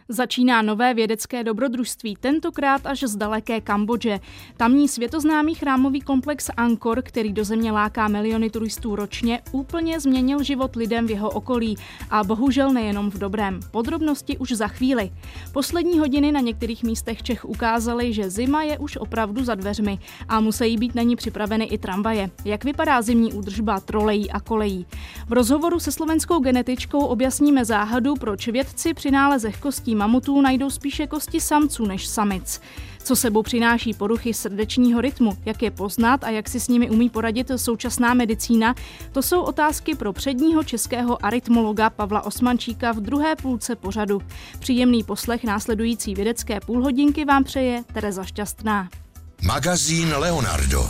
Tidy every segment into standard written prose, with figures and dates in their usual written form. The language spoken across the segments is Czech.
Začíná nové vědecké dobrodružství, tentokrát až z daleké Kambodže. Tamní světoznámý chrámový komplex Angkor, který do země láká miliony turistů ročně, úplně změnil život lidem v jeho okolí a bohužel nejenom v dobrém. Podrobnosti už za chvíli. Poslední hodiny na některých místech Čech ukázaly, že zima je už opravdu za dveřmi a musí být na ní připraveny i tramvaje. Jak vypadá zimní údržba trolejí a kolejí? V rozhovoru se slovenskou genetičkou objasníme záhadu, proč vědci při nálezech kostí mamutů najdou spíše kosti samců než samic. Co sebou přináší poruchy srdečního rytmu, jak je poznat a jak si s nimi umí poradit současná medicína, to jsou otázky pro předního českého arytmologa Pavla Osmančíka v druhé půlce pořadu. Příjemný poslech následující vědecké půlhodinky vám přeje Tereza Šťastná. Magazín Leonardo.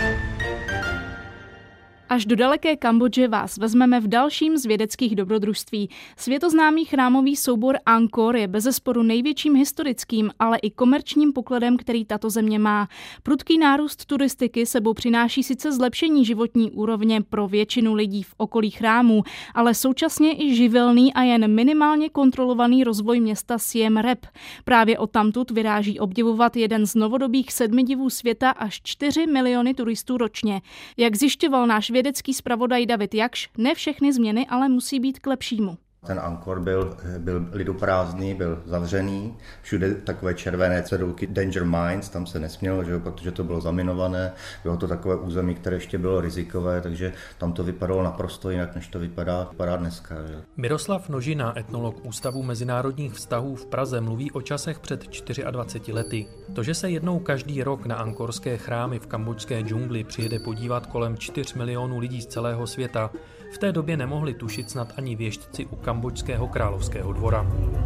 Až do daleké Kambodže vás vezmeme v dalším z vědeckých dobrodružství. Světoznámý chrámový soubor Angkor je bezesporu největším historickým, ale i komerčním pokladem, který tato země má. Prudký nárůst turistiky sebou přináší sice zlepšení životní úrovně pro většinu lidí v okolí chrámů, ale současně i živelný a jen minimálně kontrolovaný rozvoj města Siem Reap. Právě odtamtud vyráží obdivovat jeden z novodobých 7 divů světa až 4 miliony turistů ročně. Jak zjišťoval náš vědecký zpravodaj David Jakš, ne všechny změny ale musí být k lepšímu. Ten Angkor byl liduprázdný, byl zavřený, všude takové červené cedulky Danger Mines, tam se nesmělo, že, protože to bylo zaminované, bylo to takové území, které ještě bylo rizikové, takže tam to vypadalo naprosto jinak, než to vypadá dneska. Že. Miroslav Nožina, etnolog Ústavu mezinárodních vztahů v Praze, mluví o časech před 24 lety. To, že se jednou každý rok na angkorské chrámy v kambodžské džungli přijede podívat kolem 4 milionů lidí z celého světa, v té době nemohli tušit snad ani věštci u kambodžského královského dvora.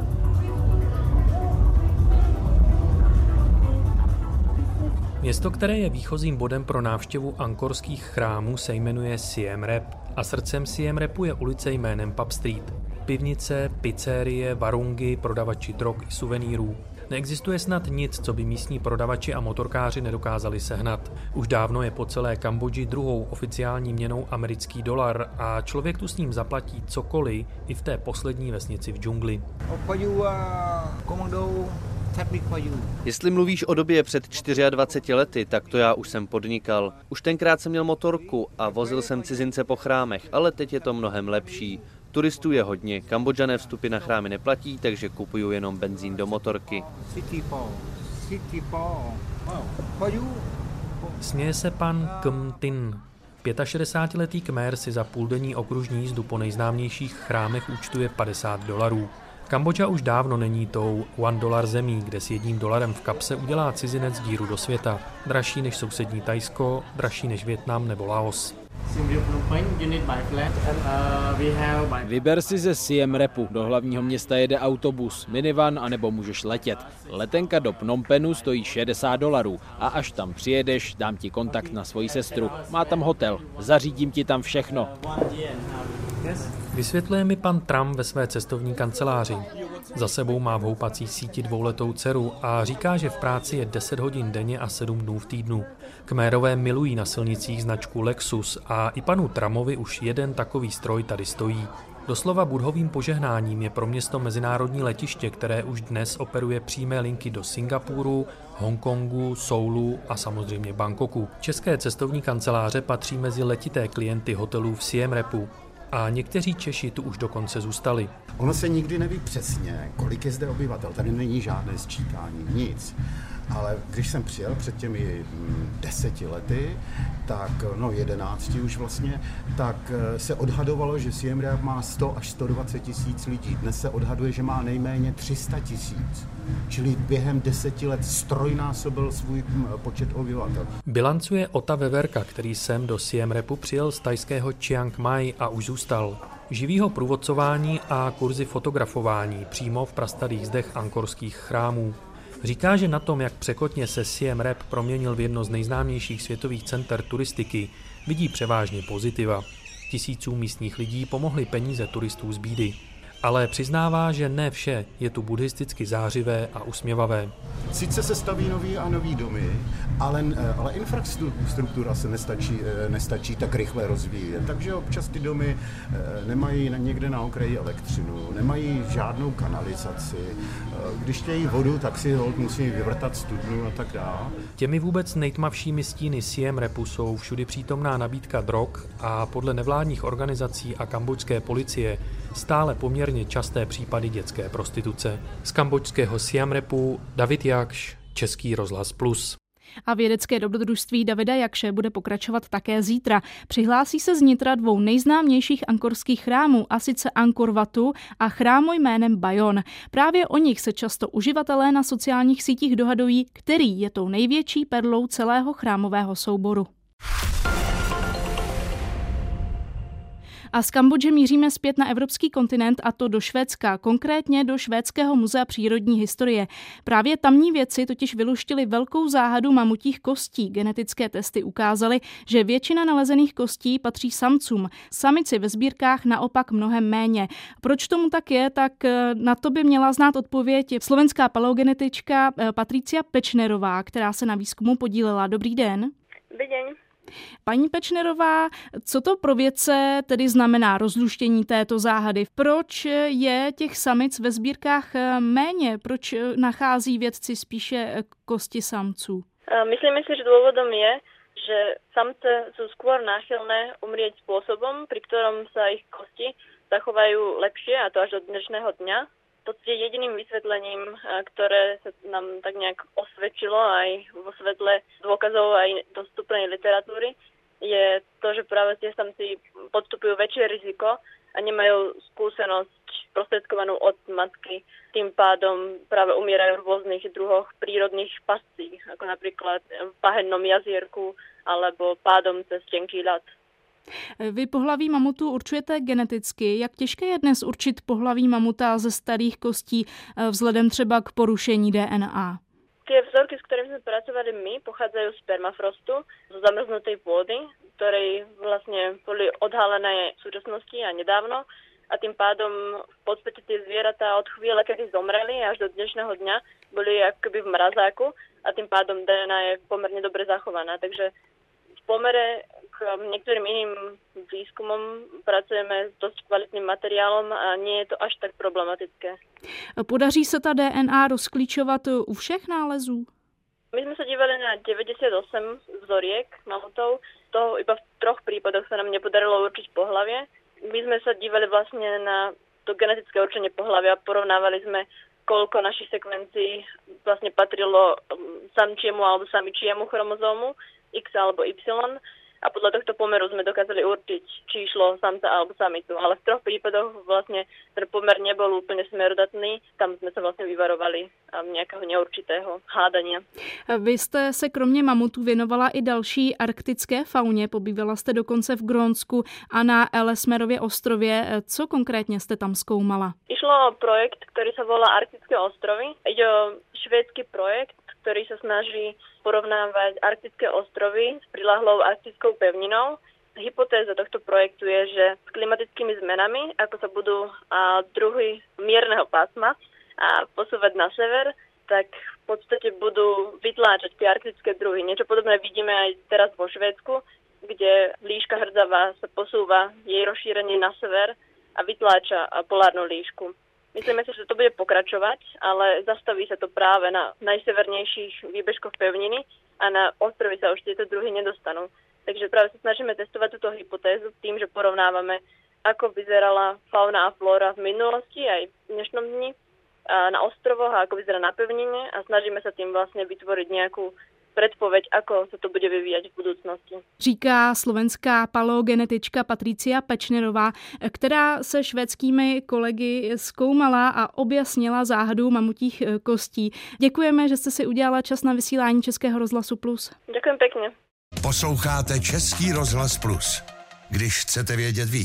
Město, které je výchozím bodem pro návštěvu angkorských chrámů, se jmenuje Siem Reap a srdcem Siem Reapu je ulice jménem Pub Street. Pivnice, pizzerie, varungy, prodavači drog i suvenýrů. Neexistuje snad nic, co by místní prodavači a motorkáři nedokázali sehnat. Už dávno je po celé Kambodži druhou oficiální měnou americký dolar a člověk tu s ním zaplatí cokoliv i v té poslední vesnici v džungli. Jestli mluvíš o době před 24 lety, tak to já už jsem podnikal. Už tenkrát jsem měl motorku a vozil jsem cizince po chrámech, ale teď je to mnohem lepší. Turistů je hodně, Kambodžané vstupy na chrámy neplatí, takže kupuju jenom benzín do motorky. Směje se pan Kem Tin. 65letý Kmér si za půldenní okružní jízdu po nejznámějších chrámech účtuje $50. Kambodža už dávno není tou $1 zemí, kde s $1 v kapse udělá cizinec díru do světa. Dražší než sousední Thajsko, dražší než Vietnam nebo Laos. Vyber si ze Siem Reapu, do hlavního města jede autobus, minivan anebo můžeš letět. Letenka do Phnom Penhu stojí $60 a až tam přijedeš, dám ti kontakt na svoji sestru. Má tam hotel, zařídím ti tam všechno. Vysvětluje mi pan Tram ve své cestovní kanceláři. Za sebou má v houpací síti 2letou dceru a říká, že v práci je 10 hodin denně a 7 dnů v týdnu. Kmérové milují na silnicích značku Lexus a i panu Tramovi už jeden takový stroj tady stojí. Doslova budhovým požehnáním je pro město mezinárodní letiště, které už dnes operuje přímé linky do Singapuru, Hongkongu, Soulu a samozřejmě Bangkoku. České cestovní kanceláře patří mezi letité klienty hotelů v Siem Reapu. A někteří Češi tu už dokonce zůstali. Ono se nikdy neví přesně, kolik je zde obyvatel. Tady není žádné sčítání, nic. Ale když jsem přijel před těmi 10 lety, tak 11 už vlastně, tak se odhadovalo, že Siem Reap má 100 až 120 tisíc lidí. Dnes se odhaduje, že má nejméně 300 tisíc. Čili během 10 let strojnásobil svůj počet obyvatel. Bilancuje Ota Veverka, který sem do Siem Reapu přijel z thajského Chiang Mai a už zůstal. Živí ho průvodcování a kurzy fotografování přímo v prastarých zdech angkorských chrámů. Říká, že na tom, jak překotně se Siem Reap proměnil v jedno z nejznámějších světových center turistiky, vidí převážně pozitiva. Tisícům místních lidí pomohly peníze turistů z bídy. Ale přiznává, že ne vše je tu buddhisticky zářivé a usměvavé. Sice se staví nový domy, ale infrastruktura se nestačí tak rychle rozvíjet. Takže občas ty domy nemají někde na okraji elektřinu, nemají žádnou kanalizaci. Když chtějí vodu, tak si musí vyvrtat studnu a tak dále. Těmi vůbec nejtmavšími stíny Siem Reapu jsou všudy přítomná nabídka drog a podle nevládních organizací a kambodžské policie stále poměrně časté případy dětské prostituce. Z kambodžského Siem Reapu David Jakš, Český rozhlas Plus. A vědecké dobrodružství Davida Jakše bude pokračovat také zítra. Přihlásí se z nitra 2 nejznámějších angkorských chrámů, a sice Angkor Watu a chrámu jménem Bayon. Právě o nich se často uživatelé na sociálních sítích dohadují, který je tou největší perlou celého chrámového souboru. A z Kambodže míříme zpět na evropský kontinent, a to do Švédska, konkrétně do Švédského muzea přírodní historie. Právě tamní vědci totiž vyluštili velkou záhadu mamutích kostí. Genetické testy ukázaly, že většina nalezených kostí patří samcům. Samici ve sbírkách naopak mnohem méně. Proč tomu tak je, tak na to by měla znát odpověď slovenská paleogenetička Patricia Pečnerová, která se na výzkumu podílela. Dobrý den. Dobrý den. Paní Pečnerová, co to pro vědce tedy znamená rozluštění této záhady? Proč je těch samic ve sbírkách méně? Proč nachází vědci spíše kosti samců? Myslíme si, že dôvodom je, že samce sú skôr náchylné umrieť spôsobom, pri ktorom sa ich kosti zachovajú lepšie, a to až do dnešného dňa. V podstate jediným vysvetlením, ktoré sa nám tak nejak osvedčilo aj vo svetle dôkazov aj dostupnej literatúry, je to, že práve tie samci podstupujú väčšie riziko a nemajú skúsenosť prostredkovanú od matky. Tým pádom práve umierajú v rôznych druhoch prírodných pascí, ako napríklad v pahennom jazierku alebo pádom cez tenký ľad. Vy pohlaví mamutu určujete geneticky. Jak těžké je dnes určit pohlaví mamuta ze starých kostí vzhledem třeba k porušení DNA? Tie vzorky, s ktorými sme pracovali my, pochádzajú z permafrostu, zo zamrznutej pôdy, ktorej vlastne boli odhalené v súčasnosti a nedávno. A tým pádom v podstate tie zvieratá od chvíle, kedy zomreli až do dnešného dňa, boli akoby v mrazáku a tým pádom DNA je pomerne dobre zachovaná. Takže v pomere k niektorým iným výskumom pracujeme s dosť kvalitným materiálom a nie je to až tak problematické. Podaří se ta DNA rozklíčovat u všech nálezů? My sme sa dívali na 98 vzoriek mamutov, toho iba v 3 prípadoch sa nám nepodarilo určiť pohlavie. My sme sa dívali vlastne na to genetické určenie pohlavia, porovnávali sme, koľko našich sekvencií vlastne patrilo samčiemu alebo samičiemu chromozómu, X alebo Y, a podľa tohto pomeru sme dokázali určiť, či išlo samca alebo samicu. Ale v 3 prípadoch vlastne ten pomer nebol úplne smerodatný. Tam sme sa vlastne vyvarovali nejakého neurčitého hádania. Vy jste se kromě mamutů věnovala i další arktické fauně. Pobývala jste dokonce v Grónsku a na Ellesmerově ostrově. Co konkrétně jste tam zkoumala? Išlo o projekt, ktorý sa volá Arktické ostrovy. Ide o švédsky projekt, ktorý sa snaží porovnávať arktické ostrovy s prilahlou arktickou pevninou. Hypotéza tohto projektu je, že s klimatickými zmenami, ako sa budú druhy mierneho pásma a posúvať na sever, tak v podstate budú vytláčať tie arktické druhy. Niečo podobné vidíme aj teraz vo Švédsku, kde líška hrdzavá sa posúva jej rozšírenie na sever a vytláča polárnu líšku. Myslíme si, že to bude pokračovať, ale zastaví sa to práve na najsevernejších výbežkoch pevniny a na ostrovy sa už tieto druhy nedostanú. Takže práve sa snažíme testovať túto hypotézu tým, že porovnávame, ako vyzerala fauna a flóra v minulosti aj v dnešnom dni na ostrovoch a ako vyzerá na pevnine a snažíme sa tým vlastne vytvoriť nejakú predpoveď, ako sa to bude vyvíjať v budúcnosti. Říká slovenská paleogenetička Patricia Pečnerová, která se švédskými kolegy zkoumala a objasnila záhadu mamutích kostí. Děkujeme, že jste si udělala čas na vysílání Českého rozhlasu Plus. Ďakujem pekne. Posloucháte Český rozhlas Plus. Když chcete vědět víc.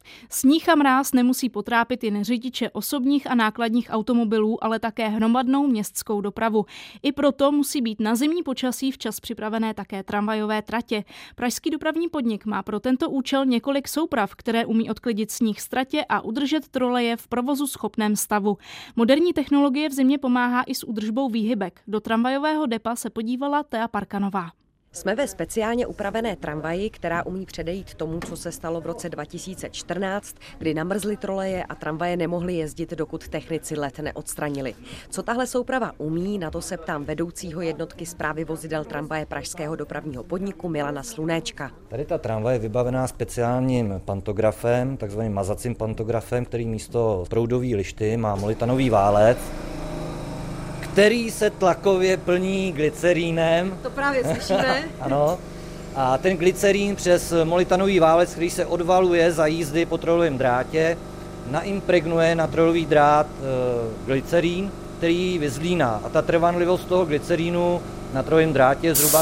Sníh a mráz nemusí potrápit jen řidiče osobních a nákladních automobilů, ale také hromadnou městskou dopravu. I proto musí být na zimní počasí včas připravené také tramvajové tratě. Pražský dopravní podnik má pro tento účel několik souprav, které umí odklidit sníh z tratě a udržet troleje v provozu schopném stavu. Moderní technologie v zimě pomáhá i s údržbou výhybek. Do tramvajového depa se podívala Thea Parkanová. Jsme ve speciálně upravené tramvaji, která umí předejít tomu, co se stalo v roce 2014, kdy namrzly troleje a tramvaje nemohly jezdit, dokud technici led neodstranili. Co tahle souprava umí, na to se ptám vedoucího jednotky správy vozidel tramvaje Pražského dopravního podniku Milana Slunéčka. Tady ta tramvaj je vybavená speciálním pantografem, takzvaným mazacím pantografem, který místo proudové lišty má molitanový válec, který se tlakově plní glycerínem. To právě slyšíme. Ano. A ten glycerín přes molitanový válec, který se odvaluje za jízdy po trolovém drátě, naimpregnuje na trolový drát glycerín, který vyzlíná. A ta trvanlivost toho glycerínu na trolovém drátě je zhruba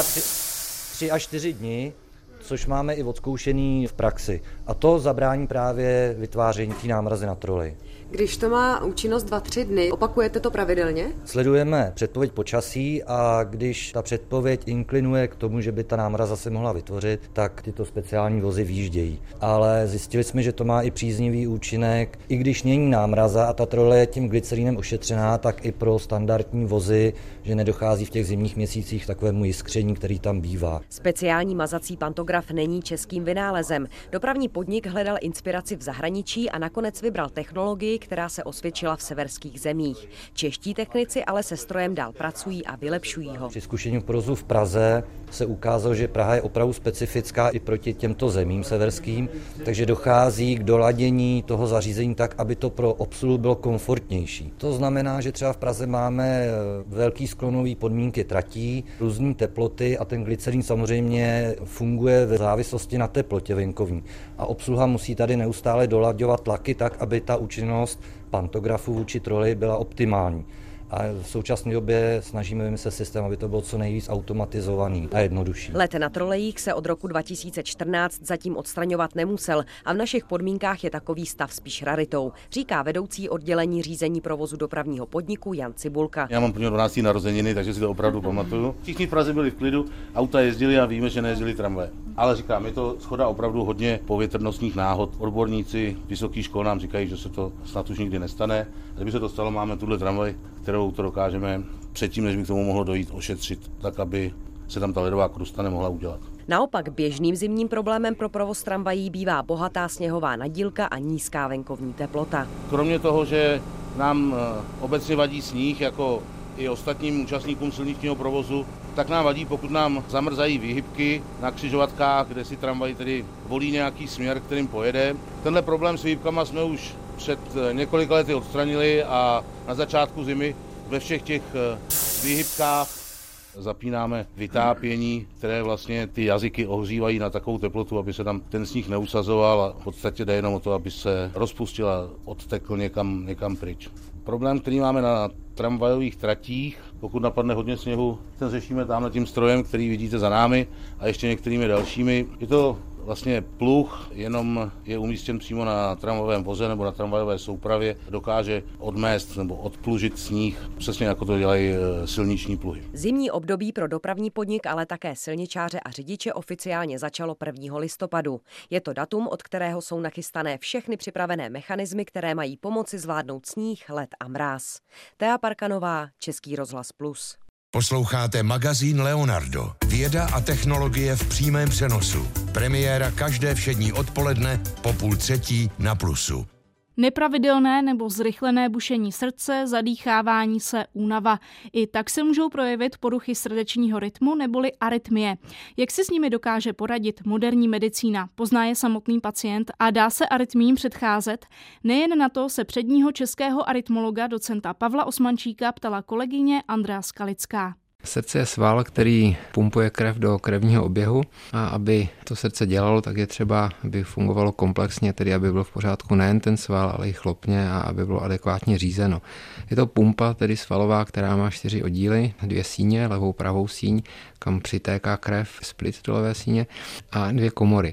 3 až 4 dny, což máme i odzkoušený v praxi. A to zabrání právě vytváření té námrazy na troleji. Když to má účinnost 2-3 dny, opakujete to pravidelně? Sledujeme předpověď počasí a když ta předpověď inklinuje k tomu, že by ta námraza se mohla vytvořit, tak tyto speciální vozy výjíždějí. Ale zjistili jsme, že to má i příznivý účinek. I když není námraza a ta trole je tím glycerínem ošetřená, tak i pro standardní vozy, že nedochází v těch zimních měsících k takovému jiskření, který tam bývá. Speciální mazací pantograf není českým vynálezem. Dopravní podnik hledal inspiraci v zahraničí a nakonec vybral technologii, která se osvědčila v severských zemích. Čeští technici ale se strojem dál pracují a vylepšují ho. Při zkušení provozu v Praze se ukázalo, že Praha je opravdu specifická i proti těmto zemím severským, takže dochází k doladění toho zařízení tak, aby to pro obsluhu bylo komfortnější. To znamená, že třeba v Praze máme velký sklonový podmínky tratí, různé teploty a ten glycerín samozřejmě funguje ve závislosti na teplotě venkovní. A obsluha musí tady neustále dolaďovat tlaky tak, aby ta účinnost pantografu vůči troleji byla optimální. A v současné době snažíme vymyslet systém, aby to bylo co nejvíc automatizovaný a jednodušší. Let na trolejích se od roku 2014 zatím odstraňovat nemusel a v našich podmínkách je takový stav spíš raritou, říká vedoucí oddělení řízení provozu dopravního podniku Jan Cibulka. Já mám plně 12. narozeniny, takže si to opravdu pamatuju. Všichni v Praze byli v klidu, auta jezdili a víme, že nejezdili tramvaje. Ale říkám, je to shoda opravdu hodně povětrnostních náhod. Odborníci vysokých škol nám říkají, že se to snad už nikdy nestane. Kdyby se to stalo, máme tuhle tramvaj, kterou to dokážeme předtím, než by k tomu mohlo dojít, ošetřit, tak aby se tam ta ledová krusta nemohla udělat. Naopak běžným zimním problémem pro provoz tramvají bývá bohatá sněhová nadílka a nízká venkovní teplota. Kromě toho, že nám obecně vadí sníh, jako i ostatním účastníkům silničního provozu, tak nám vadí, pokud nám zamrzají výhybky na křižovatkách, kde si tramvaj tedy volí nějaký směr, kterým pojede. Tenhle problém s výhybkama jsme už před několika lety odstranili a na začátku zimy ve všech těch výhybkách zapínáme vytápění, které vlastně ty jazyky ohřívají na takovou teplotu, aby se tam ten sníh neusazoval a v podstatě jde jenom o to, aby se rozpustil a odtekl někam pryč. Problém, který máme na tramvajových tratích, pokud napadne hodně sněhu, ten řešíme tamhle tím strojem, který vidíte za námi a ještě některými dalšími. Je to vlastně pluh, jenom je umístěn přímo na tramvajovém voze nebo na tramvajové soupravě, dokáže odmést nebo odplužit sníh, přesně jako to dělají silniční pluhy. Zimní období pro dopravní podnik, ale také silničáře a řidiče oficiálně začalo 1. listopadu. Je to datum, od kterého jsou nachystané všechny připravené mechanismy, které mají pomoci zvládnout sníh, led a mráz. Thea Parkanová, Český rozhlas Plus. Posloucháte magazín Leonardo. Věda a technologie v přímém přenosu. Premiéra každé všední odpoledne po 2:30 na Plusu. Nepravidelné nebo zrychlené bušení srdce, zadýchávání se, únava. I tak se můžou projevit poruchy srdečního rytmu neboli arytmie. Jak si s nimi dokáže poradit moderní medicína? Pozná je samotný pacient a dá se arytmím předcházet? Nejen na to se předního českého arytmologa docenta Pavla Osmančíka ptala kolegyně Andrea Skalická. Srdce je sval, který pumpuje krev do krevního oběhu a aby to srdce dělalo, tak je třeba, aby fungovalo komplexně, tedy aby byl v pořádku nejen ten sval, ale i chlopně a aby bylo adekvátně řízeno. Je to pumpa, tedy svalová, která má 4 oddíly, 2 síně, levou pravou síň, kam přitéká krev, split do levé síně a 2 komory.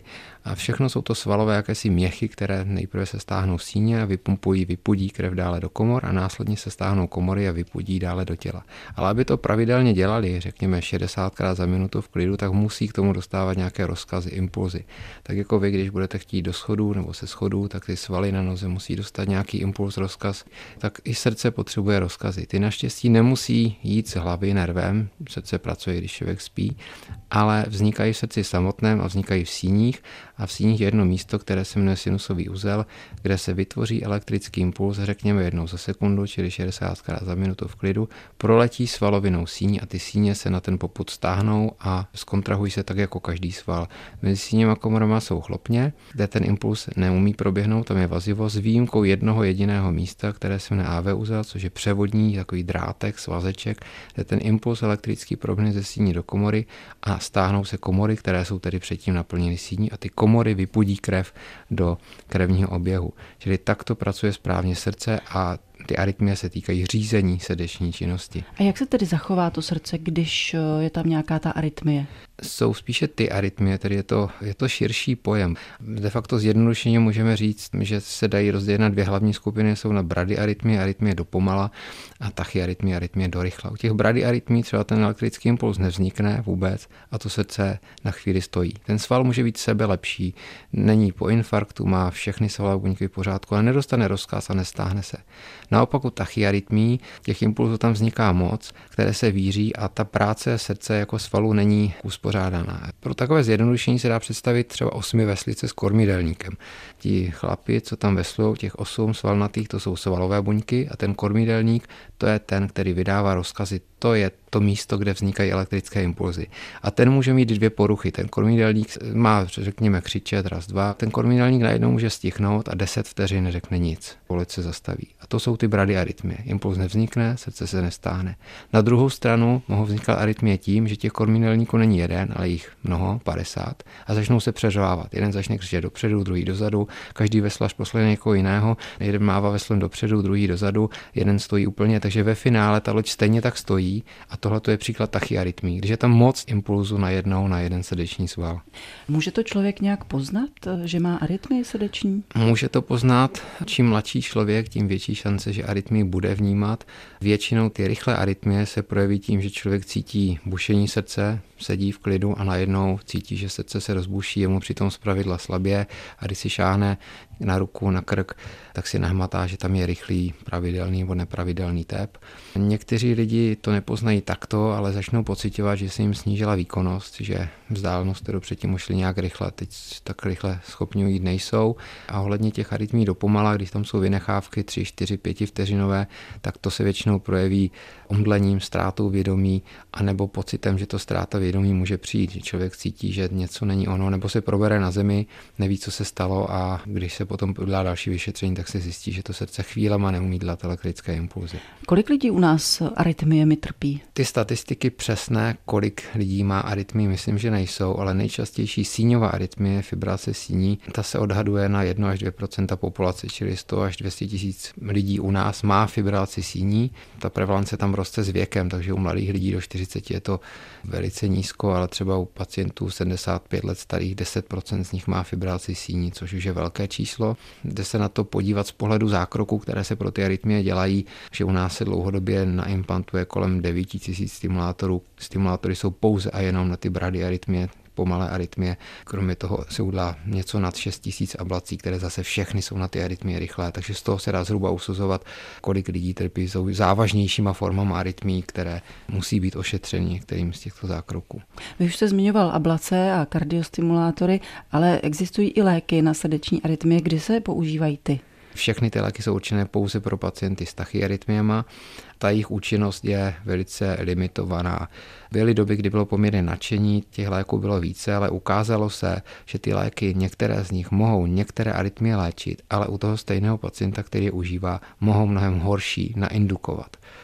A všechno jsou to svalové jakési měchy, které nejprve se stáhnou v síně a vypudí krev dále do komor a následně se stáhnou komory a vypudí dále do těla. Ale aby to pravidelně dělali, řekněme 60krát za minutu v klidu, tak musí k tomu dostávat nějaké rozkazy, impulzy. Tak jako vy, když budete chtít do schodů nebo se schodů, tak ty svaly na noze musí dostat nějaký impuls, rozkaz, tak i srdce potřebuje rozkazy. Ty naštěstí nemusí jít z hlavy nervem, srdce pracuje, když člověk spí, ale vznikají v srdci samotném a vznikají v síních a v síních je jedno místo, které se jmenuje sinusový uzel, kde se vytvoří elektrický impuls, řekněme jednou za sekundu, čili 60krát za minutu v klidu, proletí svalovinou síní a ty síně se na ten popud stáhnou a zkontrahují se tak jako každý sval. Mezi síněma komorama jsou chlopně, kde ten impuls neumí proběhnout, tam je vazivo s výjimkou jednoho jediného místa, které se jmenuje AV uzel, což je převodní takový drátek, svazeček, kde ten impuls elektrický proběhne ze síní do komory a stáhnou se komory, které jsou tedy předtím naplněny síní a ty komory vypudí krev do krevního oběhu. Čili takto pracuje správně srdce a ty arytmie se týkají řízení srdeční činnosti. A jak se tedy zachová to srdce, když je tam nějaká ta arytmie? Jsou spíše ty arytmie, tedy je to širší pojem. De facto zjednodušeně můžeme říct, že se dají rozdělit na dvě hlavní skupiny, jsou na bradyarytmie, arytmie do pomala a tachyarytmie, arytmie do rychla. U těch bradyarytmí třeba ten elektrický impuls nevznikne vůbec a to srdce na chvíli stojí. Ten sval může být sebelepší, není po infarktu, má všechny svalové buňky v pořádku, ale nedostane rozkaz a nestáhne se. Naopak u tachyarytmí těch impulsů tam vzniká moc, které se víří a ta práce srdce jako svalu není uspořádaná. Pro takové zjednodušení se dá představit třeba 8 veslice s kormidelníkem. Ti chlapi, co tam veslujou, těch 8 svalnatých, to jsou svalové buňky a ten kormidelník, to je ten, který vydává rozkazy. To je to místo, kde vznikají elektrické impulzy. A ten může mít 2 poruchy. Ten kormidelník má, řekněme, křičet, raz, dva. Ten kormidelník najednou může stichnout a 10 vteřin neřekne nic. Polec se zastaví. A to jsou ty bradyarytmie. Impuls nevznikne, srdce se nestáhne. Na druhou stranu mohou vznikat arytmie tím, že těch kormidelníků není jeden, ale jich mnoho, 50, a začnou se přeřvávat. Jeden začne křičet dopředu, druhý dozadu, každý veslař posluje někoho jiného, jeden mává veslem dopředu, druhý dozadu, jeden stojí úplně, takže ve finále ta loď stejně tak stojí. A tohle je příklad tachyarytmí, když je tam moc impulzu najednou na jeden srdeční sval. Může to člověk nějak poznat, že má arytmii srdeční? Může to poznat. Čím mladší člověk, tím větší šance, že arytmii bude vnímat. Většinou ty rychlé arytmie se projeví tím, že člověk cítí bušení srdce, sedí v klidu a najednou cítí, že srdce se rozbuší, je mu přitom zpravidla slabě a když si šáhne na ruku, na krk, tak si nahmatá, že tam je rychlý, pravidelný nebo nepravidelný tep. Někteří lidi to nepoznají takto, ale začnou pociťovat, že se jim snížila výkonnost, že vzdálenost, kterou předtím ušli nějak rychle, teď tak rychle schopni jít nejsou. A ohledně těch arytmí do pomala, když tam jsou vynechávky 3, 4, 5 vteřinové, tak to se většinou projeví omdlením, ztrátou vědomí, anebo pocitem, že to ztráta vědomí může přijít, že člověk cítí, že něco není ono, nebo se probere na zemi, neví, co se stalo a když se potom udělá další vyšetření, tak se zjistí, že to srdce chvílema neumí dělat elektrické impulzy. Kolik lidí u nás arytmiemi trpí? Ty statistiky přesné, kolik lidí má arytmii, myslím, že nejsou, ale nejčastější síňová arytmie, fibrilace síní, ta se odhaduje na 1 až 2% populace, čili 100 až 200 tisíc lidí u nás má fibrilaci síní. Ta prevalence tam roste s věkem, takže u mladých lidí do 40 je to velice nízko, ale třeba u pacientů 75 let starých 10% z nich má fibrilaci síní, což už je velké číslo. Jde se na to podívat z pohledu zákroků, které se pro ty arytmie dělají, že u nás se dlouhodobě naimplantuje kolem 9 000 stimulátorů. Stimulátory jsou pouze a jenom na ty bradyarytmie, pomalé arytmie. Kromě toho se udělá něco nad 6 000 ablací, které zase všechny jsou na ty arytmie rychlé, takže z toho se dá zhruba usuzovat, kolik lidí trpí závažnějšíma formama arytmí, které musí být ošetřeny některým z těchto zákroků. Vy už jste zmiňoval ablace a kardiostimulátory, ale existují i léky na srdeční arytmie. Kdy se používají ty? Všechny ty léky jsou určené pouze pro pacienty s tachyarytmiemi. Ta jejich účinnost je velice limitovaná. Byly doby, kdy bylo poměrně nadšení, těch léků bylo více, ale ukázalo se, že ty léky, některé z nich mohou některé arytmie léčit, ale u toho stejného pacienta, který je užívá, mohou mnohem horší naindukovat.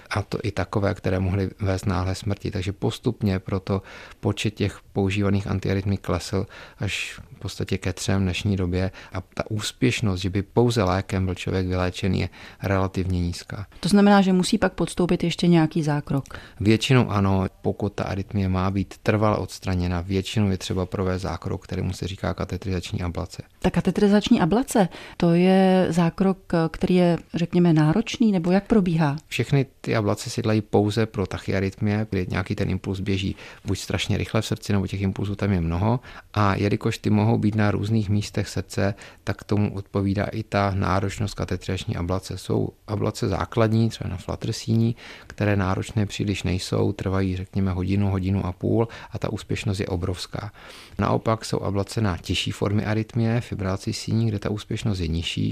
a to i takové, které mohly vést náhlé smrti. Takže postupně proto počet těch používaných antiarytmik klesl až v podstatě ke 3 v dnešní době a ta úspěšnost, že by pouze lékem byl člověk vyléčený, je relativně nízká. To znamená, že musí pak podstoupit ještě nějaký zákrok? Většinou ano, pokud ta arytmie má být trvale odstraněna, většinou je třeba provést zákrok, kterému se říká katetrizační ablace. Ta katetrizační ablace, to je zákrok, který je, řekněme, náročný, nebo jak probíhá? Všechny ty ablace si dělají pouze pro tachyarytmie, kdy nějaký ten impuls běží buď strašně rychle v srdci, nebo těch impulsů tam je mnoho. A jelikož ty mohou být na různých místech srdce, tak tomu odpovídá i ta náročnost katetrizační ablace. Jsou ablace základní, třeba na flatrsíní, které náročné příliš nejsou, trvají řekněme hodinu a půl a ta úspěšnost je obrovská. Naopak jsou ablace na těžší formy arytmie, fibrilaci síní, kde ta úspěšnost je nižší,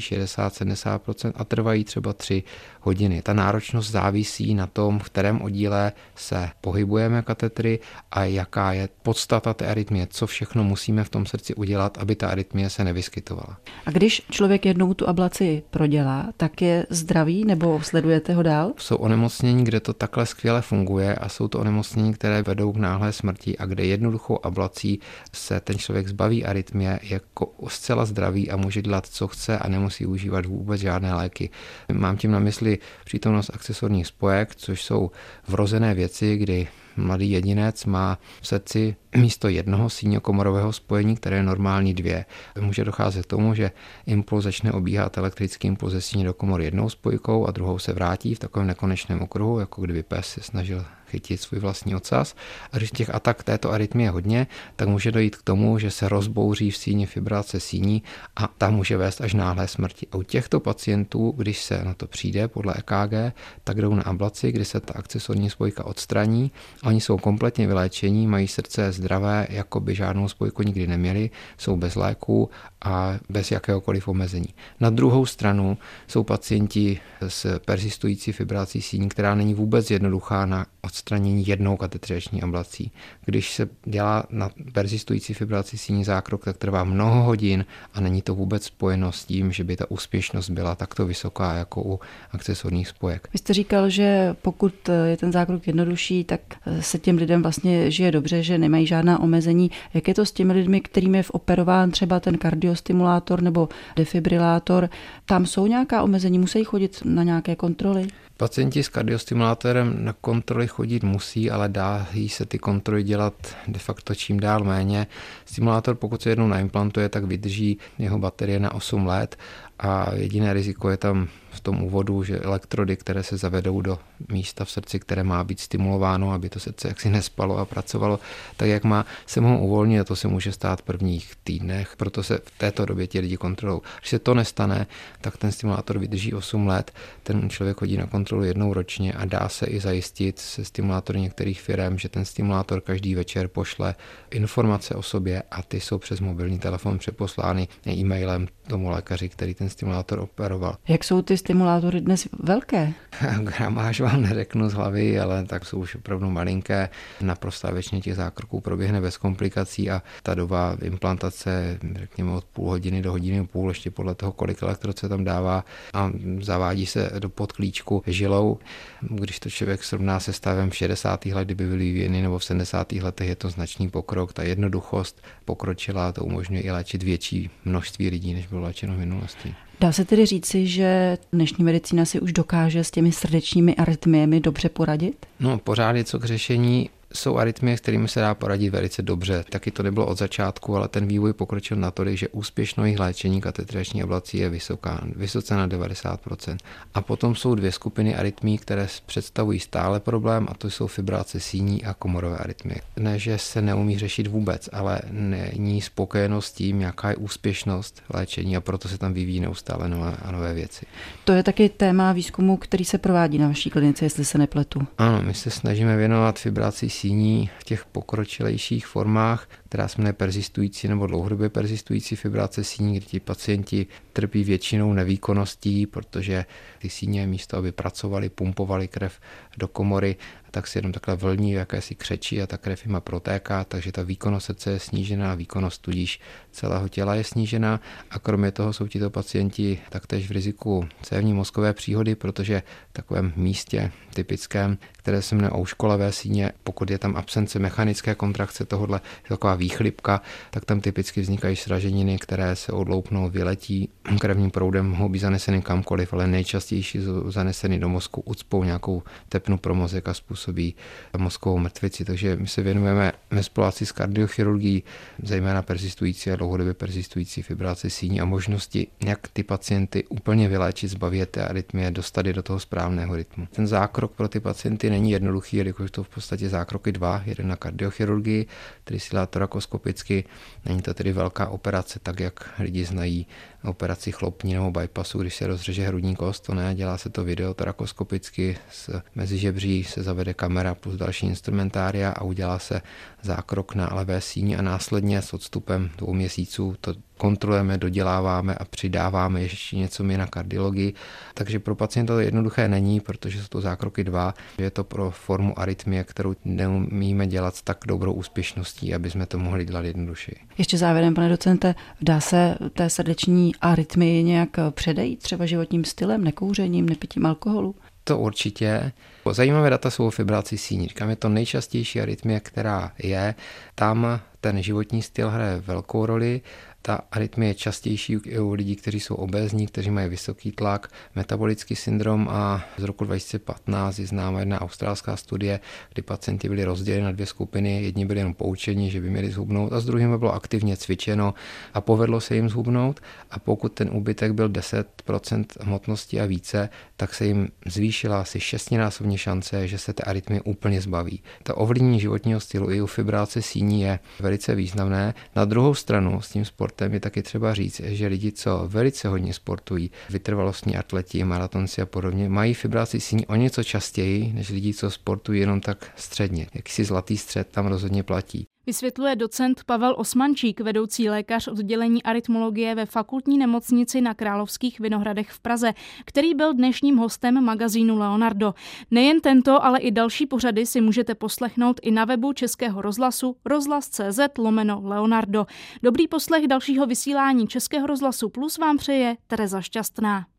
60-70% a trvají třeba 3 hodiny. Ta náročnost závisí na tom, v kterém oddíle se pohybujeme katetry a jaká je podstata té arytmie, co všechno musíme v tom srdci udělat, aby ta arytmie se nevyskytovala. A když člověk jednou tu ablaci prodělá, tak je zdravý nebo sledujete ho dál? Jsou onemocnění, kde to takhle skvěle funguje a jsou to onemocnění, které vedou k náhlé smrti a kde jednoduchou ablací se ten člověk zbaví arytmie jako zcela zdravý a může dělat, co chce a nemusí užívat vůbec žádné léky. Mám tím na mysli přítomnost akcesorních spojek, což jsou vrozené věci, kdy mladý jedinec má v srdci místo jednoho síňokomorového spojení, které je normální 2. Může docházet k tomu, že impuls začne obíhat elektrický impuls ze síně do komory jednou spojkou a druhou se vrátí v takovém nekonečném okruhu, jako kdyby pes se snažil chytit svůj vlastní ocas. A když těch atak této arytmie je hodně, tak může dojít k tomu, že se rozbouří v síni fibrilace síní a ta může vést až náhlé smrti. A u těchto pacientů, když se na to přijde podle EKG, tak jdou na ablaci, kdy se ta akcesorní spojka odstraní. Oni jsou kompletně vyléčení, mají srdce zdravé, jako by žádnou spojku nikdy neměli, jsou bez léků a bez jakéhokoliv omezení. Na druhou stranu jsou pacienti s persistující fibrilací síní, která není vůbec jednoduchá na odstranění jednou katetrizační ablací. Když se dělá na persistující fibrilaci síní zákrok, tak trvá mnoho hodin a není to vůbec spojeno s tím, že by ta úspěšnost byla takto vysoká jako u akcesorních spojek. Vy jste říkal, že pokud je ten zákrok jednodušší, tak se těm lidem vlastně žije dobře, že nemají žádná omezení. Jak je to s těmi lidmi, kterým je operován třeba ten kardiostimulátor nebo defibrilátor? Tam jsou nějaká omezení, musí chodit na nějaké kontroly? Pacienti s kardiostimulátorem na kontroly chodit musí, ale dají se ty kontroly dělat de facto čím dál méně. Stimulátor, pokud se jednou naimplantuje, tak vydrží jeho baterie na 8 let a jediné riziko je tam v tom úvodu, že elektrody, které se zavedou do místa v srdci, které má být stimulováno, aby to srdce jaksi nespalo a pracovalo, tak jak má, se mohou uvolnit a to se může stát v prvních týdnech, proto se v této době ti lidi kontrolují. Když se to nestane, tak ten stimulátor vydrží 8 let, ten člověk chodí na kontrolu jednou ročně a dá se i zajistit se stimulátory některých firem, že ten stimulátor každý večer pošle informace o sobě a ty jsou přes mobilní telefon přeposlány e-mailem tomu lékaři, který ten stimulátor operoval. Jak jsou ty stimulátory dnes velké? Gramáž vám neřeknu z hlavy, ale tak jsou už opravdu malinké. Naprostá většina těch zákroků proběhne bez komplikací a ta doba implantace, řekněme od půl hodiny do hodiny a půl, ještě podle toho, kolik elektrod se tam dává a zavádí se do podklíčku žilou. Když to člověk srovná se stavem 60. let, kdyby byly vyvíjeny, nebo v 70. letech, je to značný pokrok. Ta jednoduchost pokročila, to umožňuje i léčit větší množství lidí, než bylo léčeno v minulosti. Dá se tedy říci, že dnešní medicína si už dokáže s těmi srdečními arytmiemi dobře poradit? No, pořád je co k řešení. Jsou arytmie, s kterými se dá poradit velice dobře. Taky to nebylo od začátku, ale ten vývoj pokročil natolik, že úspěšnost jejich léčení katetrizační ablací je vysoce na 90%. A potom jsou 2 skupiny arytmí, které představují stále problém, a to jsou fibrilace síní a komorové arytmie. Ne, že se neumí řešit vůbec, ale není spokojenost s tím, jaká je úspěšnost léčení a proto se tam vyvíjí neustále nové věci. To je taky téma výzkumu, který se provádí na vaší klinice, jestli se nepletu. Ano, my se snažíme věnovat fibrilaci síní v těch pokročilejších formách, která se jmenuje persistující nebo dlouhodobě persistující fibrilace síní, kdy ti pacienti trpí většinou nevýkonností, protože ty síně místo, aby pracovali, pumpovali krev do komory, tak si jenom takhle vlní, jakési křečí a ta krev jima protéká, takže ta výkonnost srdce je snížená, výkonnost tudíž celého těla je snížená a kromě toho jsou tito pacienti taktéž v riziku cévní mozkové příhody, protože v takovém místě typickém, které se jmenuje ouškolavé síně, pokud je tam absence mechanické kontrakce tohodle, je taková výchlipka, tak tam typicky vznikají sraženiny, které se odloupnou, vyletí krevním proudem, mohou být zaneseny kamkoliv, ale nejčastější jsou zaneseny do mozku, ucpou nějakou tepnu pro mozek a způsobí mozkovou mrtvici. Takže my se věnujeme ve spolupráci s kardiochirurgií, zejména persistující a dlouhodobě persistující fibrilaci síní a možnosti, jak ty pacienty úplně vyléčit, zbavit té arytmie, dostat je do toho správného rytmu. Ten zákrok pro ty pacienty není jednoduchý, jelikož to v podstatě zákroky dva, jeden na kardiochirurgii, který si dělá torakoskopicky. Není to tedy velká operace, tak jak lidi znají operaci chlopní nebo bypassu, když se rozřeže hrudní kost, to ne, dělá se to videotorakoskopicky, mezi žebří se zavede kamera plus další instrumentária a udělá se zákrok na levé síni a následně s odstupem 2 měsíců to kontrolujeme, doděláváme a přidáváme ještě něco my na kardiologii. Takže pro pacienta to jednoduché není, protože jsou to zákroky dva. Je to pro formu arytmie, kterou neumíme dělat s tak dobrou úspěšností, aby jsme to mohli dělat jednodušeji. Ještě závěrem, pane docente, dá se té srdeční arytmii nějak předejít třeba životním stylem, nekouřením, nepitím alkoholu? To určitě. Zajímavé data jsou o fibrilaci síní. Říkám, je to nejčastější arytmie, která je. Tam ten životní styl hraje velkou roli. Ta arytmie je častější u lidí, kteří jsou obézní, kteří mají vysoký tlak, metabolický syndrom a z roku 2015 je známa jedna australská studie, kdy pacienti byli rozděleni na 2 skupiny. Jedni byli jenom poučeni, že by měli zhubnout a s druhými bylo aktivně cvičeno a povedlo se jim zhubnout a pokud ten úbytek byl 10% hmotnosti a více, tak se jim zvýšila asi 6násobně šance, že se té arytmie úplně zbaví. To ovlivnění životního stylu i u fibrilace síní je velice významné. Na druhou stranu s tím sportem je taky třeba říct, že lidi, co velice hodně sportují, vytrvalostní atleti, maratonci a podobně, mají fibrilaci síní o něco častěji, než lidi, co sportují jenom tak středně. Jakýsi zlatý střed tam rozhodně platí. Vysvětluje docent Pavel Osmančík, vedoucí lékař oddělení arytmologie ve Fakultní nemocnici na Královských Vinohradech v Praze, který byl dnešním hostem magazínu Leonardo. Nejen tento, ale i další pořady si můžete poslechnout i na webu Českého rozhlasu rozhlas.cz/Leonardo. Dobrý poslech dalšího vysílání Českého rozhlasu Plus vám přeje Tereza Šťastná.